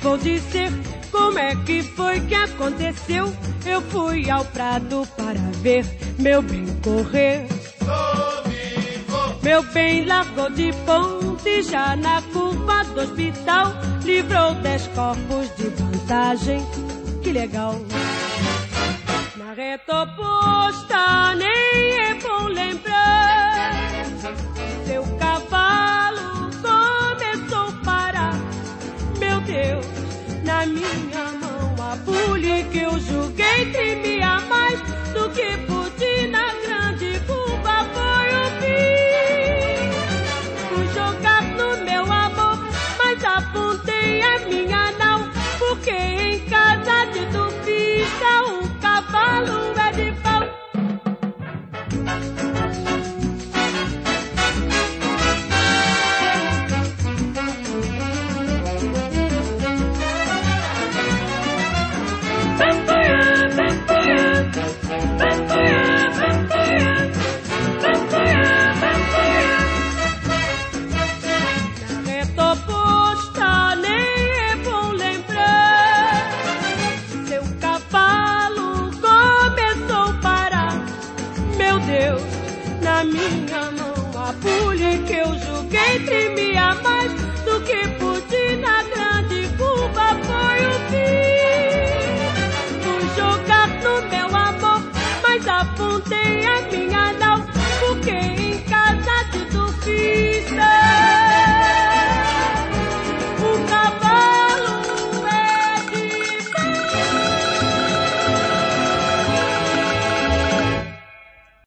vou dizer como é que foi que aconteceu. Eu fui ao prado para ver meu bem correr. Meu bem largou de ponte, já na curva do hospital, livrou 10 copos de vantagem, que legal. Na reta oposta nem é bom lembrar, seu cavalo começou a parar. Meu Deus, na minha mão a bule que eu julguei tremia mais do que pude na grande curva foi o fim. Fui jogar no meu amor, mas apontei a minha não, porque em casa de duvida o cavalo é de pau. Na minha mão a pulha que eu julguei tremia.